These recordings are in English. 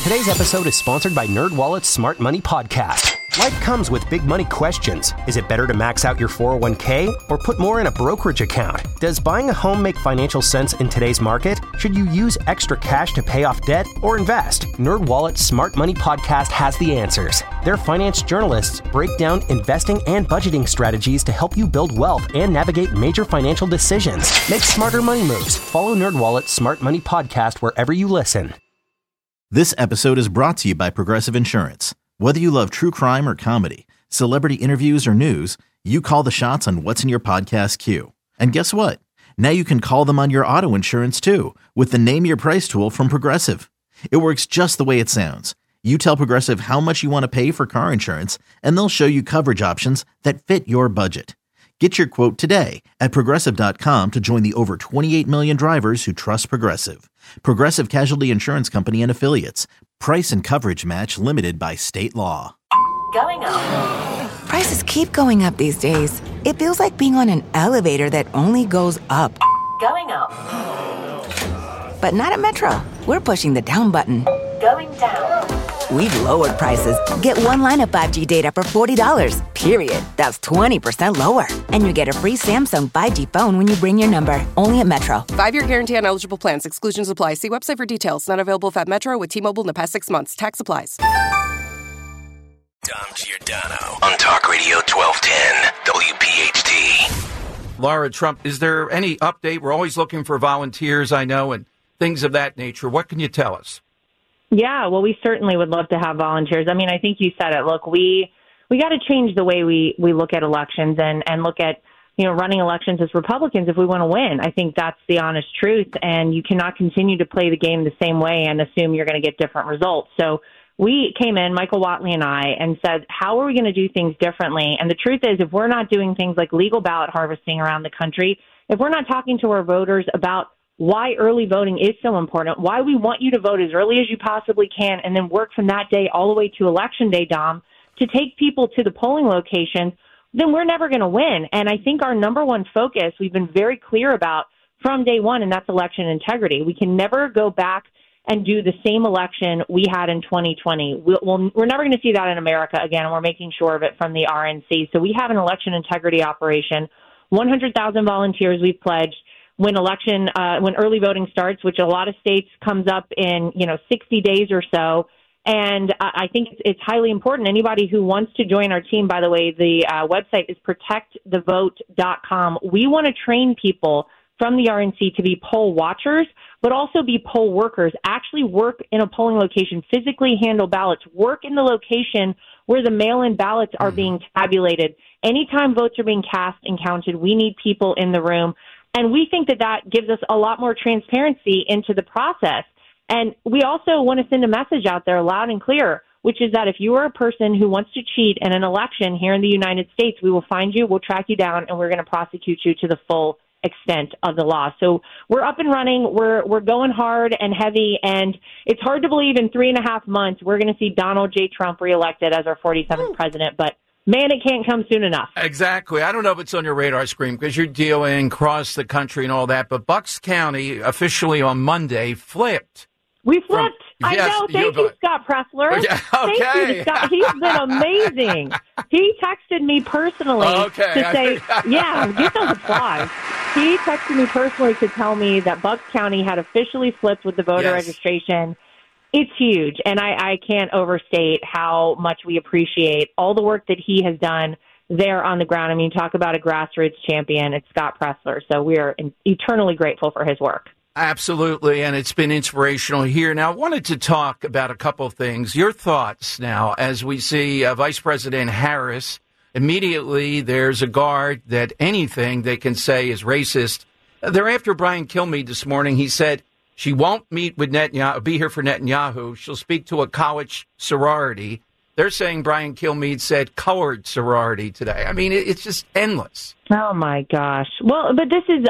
Today's episode is sponsored by NerdWallet's Smart Money Podcast. Life comes with big money questions. Is it better to max out your 401k or put more in a brokerage account? Does buying a home make financial sense in today's market? Should you use extra cash to pay off debt or invest? NerdWallet's Smart Money Podcast has the answers. Their finance journalists break down investing and budgeting strategies to help you build wealth and navigate major financial decisions. Make smarter money moves. Follow NerdWallet's Smart Money Podcast wherever you listen. This episode is brought to you by Progressive Insurance. Whether you love true crime or comedy, celebrity interviews or news, you call the shots on what's in your podcast queue. And guess what? Now you can call them on your auto insurance too with the Name Your Price tool from Progressive. It works just the way it sounds. You tell Progressive how much you want to pay for car insurance, and they'll show you coverage options that fit your budget. Get your quote today at Progressive.com to join the over 28 million drivers who trust Progressive. Progressive Casualty Insurance Company and Affiliates. Price and coverage match limited by state law. Going up. Prices keep going up these days. It feels like being on an elevator that only goes up. Going up. But not at Metro. We're pushing the down button. Going down. We've lowered prices. Get one line of 5G data for $40, period. That's 20% lower. And you get a free Samsung 5G phone when you bring your number. Only at Metro. 5-year guarantee on eligible plans. Exclusions apply. See website for details. Not available at Metro with T-Mobile in the past 6 months. Tax applies. Dom Giordano on Talk Radio 1210 WPHT. Laura Trump, is there any update? We're always looking for volunteers, I know, and things of that nature. What can you tell us? Yeah, well, we certainly would love to have volunteers. I mean, I think you said it. Look, we got to change the way we look at elections and look at, running elections as Republicans if we want to win. I think that's the honest truth, and you cannot continue to play the game the same way and assume you're going to get different results. So we came in, Michael Whatley and I, and said, how are we going to do things differently? And the truth is, if we're not doing things like legal ballot harvesting around the country, if we're not talking to our voters about why early voting is so important, why we want you to vote as early as you possibly can, and then work from that day all the way to Election Day, Dom, to take people to the polling locations, then we're never going to win. And I think our number one focus, we've been very clear about from day one, and that's election integrity. We can never go back and do the same election we had in 2020. We're never going to see that in America again, and we're making sure of it from the RNC. So we have an election integrity operation, 100,000 volunteers we've pledged. When early voting starts, which a lot of states comes up in, 60 days or so. And I think it's highly important. Anybody who wants to join our team, by the way, the website is protectthevote.com. We want to train people from the RNC to be poll watchers, but also be poll workers, actually work in a polling location, physically handle ballots, work in the location where the mail-in ballots are being tabulated. Anytime votes are being cast and counted, we need people in the room. And we think that gives us a lot more transparency into the process. And we also want to send a message out there loud and clear, which is that if you are a person who wants to cheat in an election here in the United States, we will find you, we'll track you down, and we're going to prosecute you to the full extent of the law. So we're up and running. We're going hard and heavy, and it's hard to believe in 3.5 months we're going to see Donald J. Trump reelected as our 47th president, but man, it can't come soon enough. Exactly. I don't know if it's on your radar screen because you're dealing across the country and all that, but Bucks County officially on Monday flipped. We flipped. I know. Thank you, Scott Pressler. Yeah, okay. Thank you, Scott. He's been amazing. He texted me personally to say, get those applause. He texted me personally to tell me that Bucks County had officially flipped with the voter registration. It's huge, and I can't overstate how much we appreciate all the work that he has done there on the ground. I mean, talk about a grassroots champion. It's Scott Pressler, so we are eternally grateful for his work. Absolutely, and it's been inspirational here. Now, I wanted to talk about a couple of things. Your thoughts now as we see Vice President Harris. Immediately, there's a guard that anything they can say is racist. They're after Brian Kilmeade this morning. He said she won't meet with Netanyahu, be here for Netanyahu. She'll speak to a college sorority. They're saying Brian Kilmeade said colored sorority today. I mean, it's just endless. Oh, my gosh. Well, but this is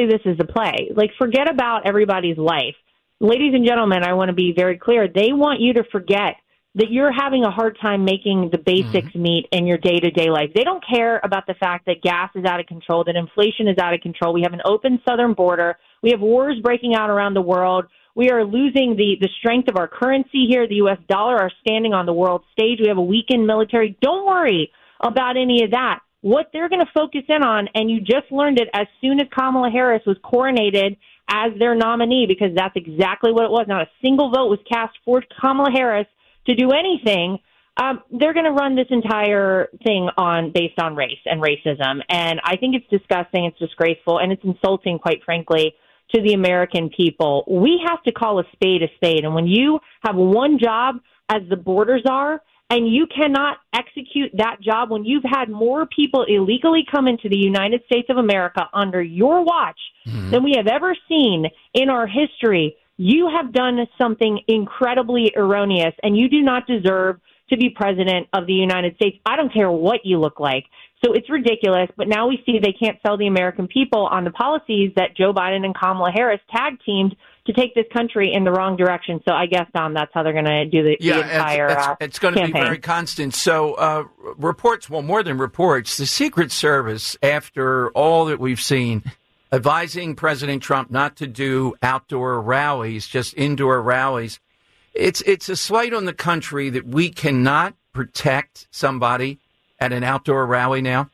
a play. Like, forget about everybody's life. Ladies and gentlemen, I want to be very clear. They want you to forget that you're having a hard time making the basics meet in your day-to-day life. They don't care about the fact that gas is out of control, that inflation is out of control. We have an open southern border. We have wars breaking out around the world. We are losing the strength of our currency here, the U.S. dollar, our standing on the world stage. We have a weakened military. Don't worry about any of that. What they're going to focus in on, and you just learned it as soon as Kamala Harris was coronated as their nominee, because that's exactly what it was. Not a single vote was cast for Kamala Harris to do anything. They're going to run this entire thing based on race and racism. And I think it's disgusting, it's disgraceful, and it's insulting, quite frankly, to the American people. We have to call a spade a spade. And when you have one job as the borders are, and you cannot execute that job, when you've had more people illegally come into the United States of America under your watch than we have ever seen in our history, you have done something incredibly erroneous, and you do not deserve to be president of the United States. I don't care what you look like. So it's ridiculous, but now we see they can't sell the American people on the policies that Joe Biden and Kamala Harris tag-teamed to take this country in the wrong direction. So I guess, Dom, that's how they're going to do the entire it's going to be very constant. So reports, well, more than reports, the Secret Service, after all that we've seen, advising President Trump not to do outdoor rallies, just indoor rallies. It's a slight on the country that we cannot protect somebody at an outdoor rally now.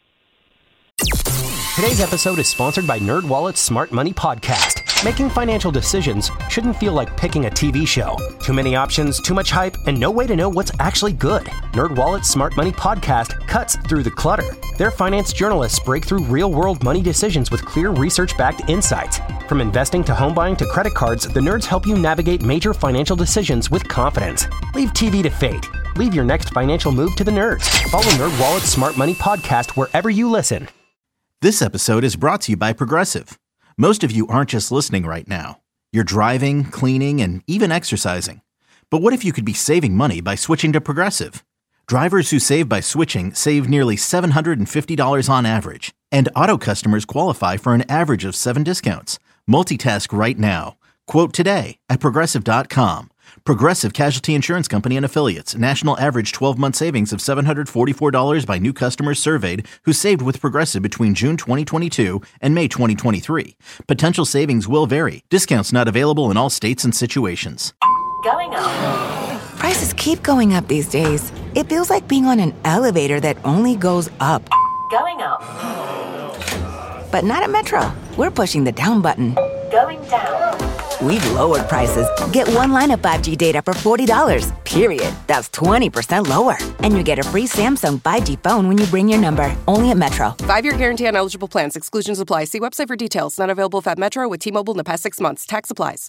Today's episode is sponsored by NerdWallet's Smart Money Podcast. Making financial decisions shouldn't feel like picking a TV show. Too many options, too much hype, and no way to know what's actually good. NerdWallet's Smart Money Podcast cuts through the clutter. Their finance journalists break through real-world money decisions with clear research-backed insights. From investing to home buying to credit cards, the nerds help you navigate major financial decisions with confidence. Leave TV to fate. Leave your next financial move to the nerds. Follow NerdWallet's Smart Money Podcast wherever you listen. This episode is brought to you by Progressive. Most of you aren't just listening right now. You're driving, cleaning, and even exercising. But what if you could be saving money by switching to Progressive? Drivers who save by switching save nearly $750 on average. And auto customers qualify for an average of 7 discounts. Multitask right now. Quote today at Progressive.com. Progressive Casualty Insurance Company and Affiliates. National average 12-month savings of $744 by new customers surveyed who saved with Progressive between June 2022 and May 2023. Potential savings will vary. Discounts not available in all states and situations. Going up. Prices keep going up these days. It feels like being on an elevator that only goes up. Going up. But not at Metro. We're pushing the down button. Going down. We've lowered prices. Get one line of 5G data for $40, period. That's 20% lower. And you get a free Samsung 5G phone when you bring your number. Only at Metro. 5-year guarantee on eligible plans. Exclusions apply. See website for details. Not available if at Metro with T-Mobile in the past 6 months. Tax applies.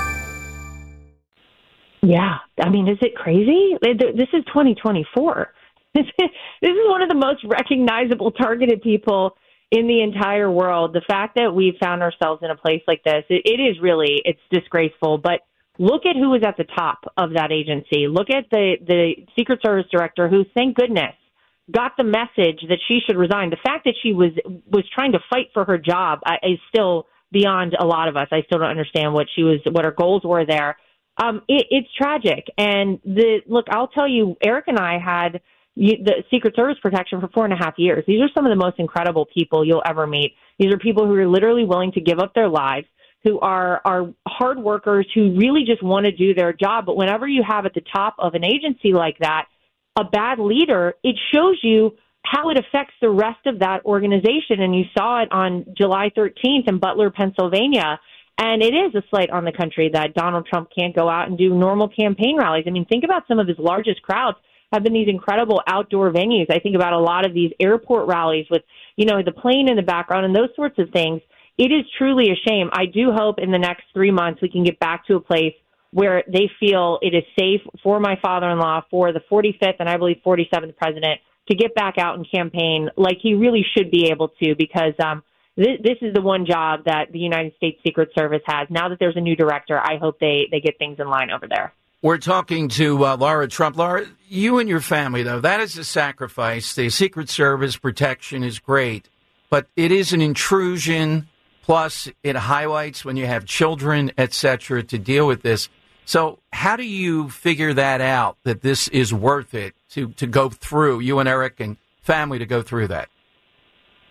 Yeah. I mean, is it crazy? This is 2024. This is one of the most recognizable targeted people in the entire world. The fact that we've found ourselves in a place like this, it is really, it's disgraceful. But look at who was at the top of that agency. Look at the Secret Service director who, thank goodness, got the message that she should resign. The fact that she was trying to fight for her job is still beyond a lot of us. I still don't understand what her goals were there. It's tragic. And look, I'll tell you, Eric and I had the Secret Service protection for 4.5 years. These are some of the most incredible people you'll ever meet. These are people who are literally willing to give up their lives, who are hard workers, who really just want to do their job. But whenever you have at the top of an agency like that a bad leader, it shows you how it affects the rest of that organization. And you saw it on July 13th in Butler, Pennsylvania. And it is a slight on the country that Donald Trump can't go out and do normal campaign rallies. I mean, think about some of his largest crowds have been these incredible outdoor venues. I think about a lot of these airport rallies with, the plane in the background and those sorts of things. It is truly a shame. I do hope in the next 3 months we can get back to a place where they feel it is safe for my father-in-law, for the 45th and I believe 47th president, to get back out and campaign like he really should be able to, because this is the one job that the United States Secret Service has. Now that there's a new director, I hope they get things in line over there. We're talking to Laura Trump. Laura, you and your family, though, that is a sacrifice. The Secret Service protection is great, but it is an intrusion. Plus, it highlights when you have children, et cetera, to deal with this. So how do you figure that out, that this is worth it to go through, you and Eric and family to go through that?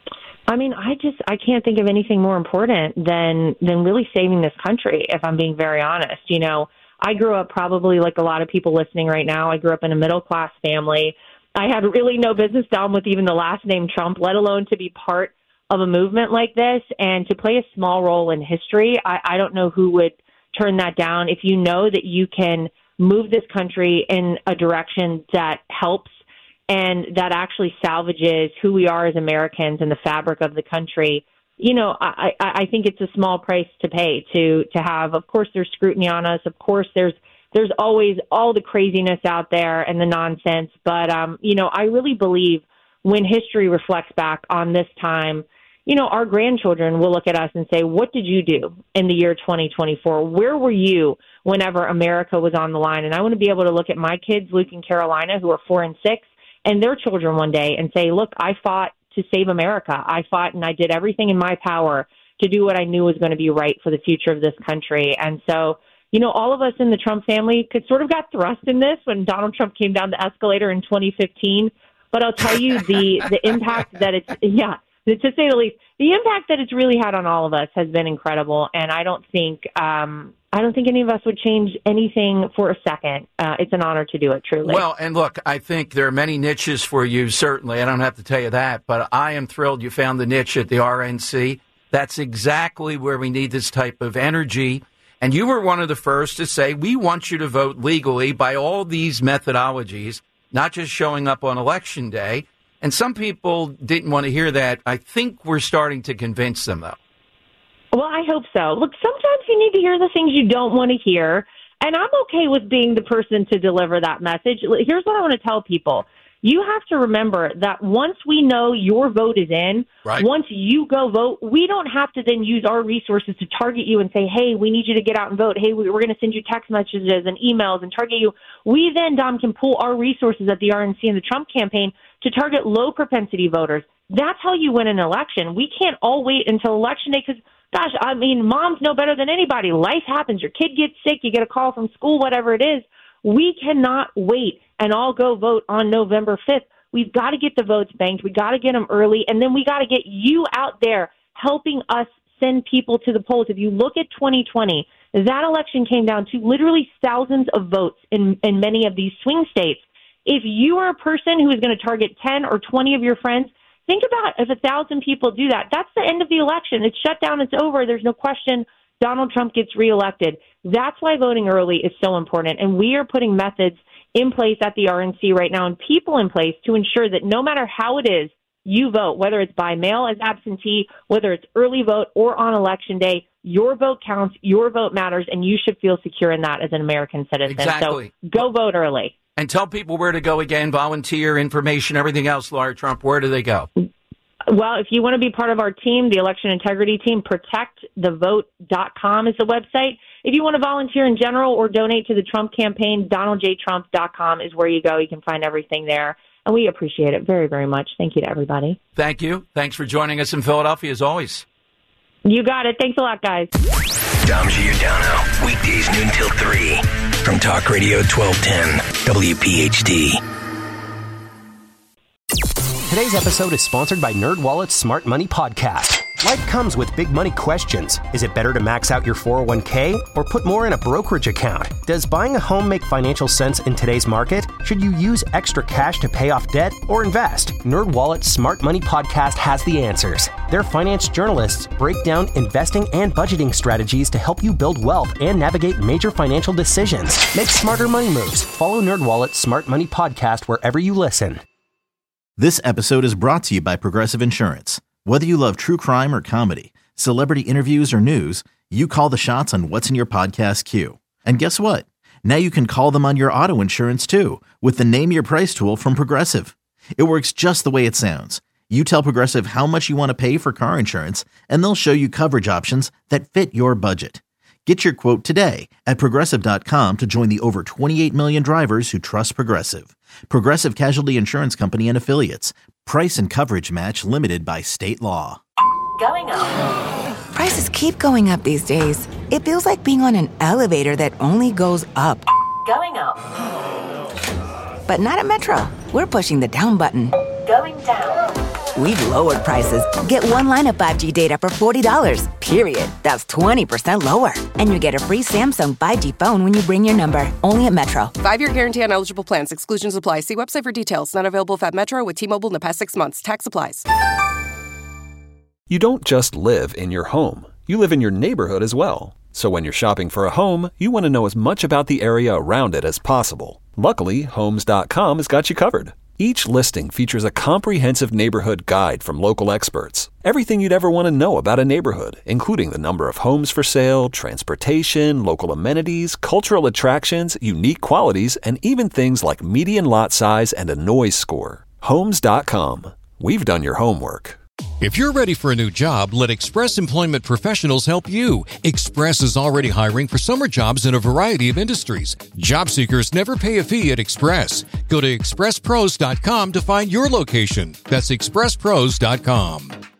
I mean, I can't think of anything more important than really saving this country, if I'm being very honest. You know, I grew up probably like a lot of people listening right now. I grew up in a middle-class family. I had really no business down with even the last name Trump, let alone to be part of a movement like this and to play a small role in history. I don't know who would turn that down. If you know that you can move this country in a direction that helps and that actually salvages who we are as Americans and the fabric of the country, you know, I think it's a small price to pay to have. Of course, there's scrutiny on us. Of course, there's always all the craziness out there and the nonsense. But, you know, I really believe when history reflects back on this time, you know, our grandchildren will look at us and say, what did you do in the year 2024? Where were you whenever America was on the line? And I want to be able to look at my kids, Luke and Carolina, who are 4 and 6, and their children one day and say, look, I fought to save America. I fought and I did everything in my power to do what I knew was going to be right for the future of this country. And so, you know, all of us in the Trump family could sort of got thrust in this when Donald Trump came down the escalator in 2015. But I'll tell you the impact that it's, to say the least, the impact that it's really had on all of us has been incredible. And I don't think any of us would change anything for a second. It's an honor to do it, truly. Well, and look, I think there are many niches for you, certainly. I don't have to tell you that, but I am thrilled you found the niche at the RNC. That's exactly where we need this type of energy. And you were one of the first to say, we want you to vote legally by all these methodologies, not just showing up on Election Day. And some people didn't want to hear that. I think we're starting to convince them, though. Well, I hope so. Look, sometimes you need to hear the things you don't want to hear, and I'm okay with being the person to deliver that message. Here's what I want to tell people. You have to remember that once we know your vote is in, right, once you go vote, we don't have to then use our resources to target you and say, hey, we need you to get out and vote. Hey, we're going to send you text messages and emails and target you. We then, Dom, can pull our resources at the RNC and the Trump campaign to target low-propensity voters. That's how you win an election. We can't all wait until Election Day because, gosh, I mean, moms know better than anybody. Life happens. Your kid gets sick. You get a call from school, whatever it is. We cannot wait and all go vote on November 5th. We've got to get the votes banked. We got to get them early, and then we got to get you out there helping us send people to the polls. If you look at 2020, that election came down to literally thousands of votes in many of these swing states. If you are a person who is going to target 10 or 20 of your friends, think about if 1,000 people do that. That's the end of the election. It's shut down. It's over. There's no question Donald Trump gets reelected. That's why voting early is so important. And we are putting methods in place at the RNC right now and people in place to ensure that no matter how it is you vote, whether it's by mail as absentee, whether it's early vote or on Election Day, your vote counts, your vote matters, and you should feel secure in that as an American citizen. Exactly. So go vote early. And tell people where to go again, volunteer, information, everything else, Laura Trump. Where do they go? Well, if you want to be part of our team, the election integrity team, protectthevote.com is the website. If you want to volunteer in general or donate to the Trump campaign, donaldjtrump.com is where you go. You can find everything there. And we appreciate it very, very much. Thank you to everybody. Thank you. Thanks for joining us in Philadelphia, as always. You got it. Thanks a lot, guys. Dom Giordano, weekdays noon till 3 from Talk Radio 1210, WPHT. Today's episode is sponsored by NerdWallet's Smart Money Podcast. Life comes with big money questions. Is it better to max out your 401k or put more in a brokerage account? Does buying a home make financial sense in today's market? Should you use extra cash to pay off debt or invest? NerdWallet's Smart Money Podcast has the answers. Their finance journalists break down investing and budgeting strategies to help you build wealth and navigate major financial decisions. Make smarter money moves. Follow NerdWallet's Smart Money Podcast wherever you listen. This episode is brought to you by Progressive Insurance. Whether you love true crime or comedy, celebrity interviews or news, you call the shots on what's in your podcast queue. And guess what? Now you can call them on your auto insurance too with the Name Your Price tool from Progressive. It works just the way it sounds. You tell Progressive how much you want to pay for car insurance, and they'll show you coverage options that fit your budget. Get your quote today at Progressive.com to join the over 28 million drivers who trust Progressive. Progressive Casualty Insurance Company and Affiliates. Price and coverage match limited by state law. Going up. Prices keep going up these days. It feels like being on an elevator that only goes up. Going up. But not at Metro. We're pushing the down button. Going down. we've lowered prices. Get one line of 5G data for $40, period. That's 20% lower. And you get a free Samsung 5G phone when you bring your number. Only at Metro. 5-year guarantee on eligible plans. Exclusions apply. See website for details. Not available at Metro with T-Mobile in the past 6 months. Tax applies. You don't just live in your home. You live in your neighborhood as well. So when you're shopping for a home, you want to know as much about the area around it as possible. Luckily, Homes.com has got you covered. Each listing features a comprehensive neighborhood guide from local experts. Everything you'd ever want to know about a neighborhood, including the number of homes for sale, transportation, local amenities, cultural attractions, unique qualities, and even things like median lot size and a noise score. Homes.com. We've done your homework. If you're ready for a new job, let Express Employment Professionals help you. Express is already hiring for summer jobs in a variety of industries. Job seekers never pay a fee at Express. Go to expresspros.com to find your location. That's expresspros.com.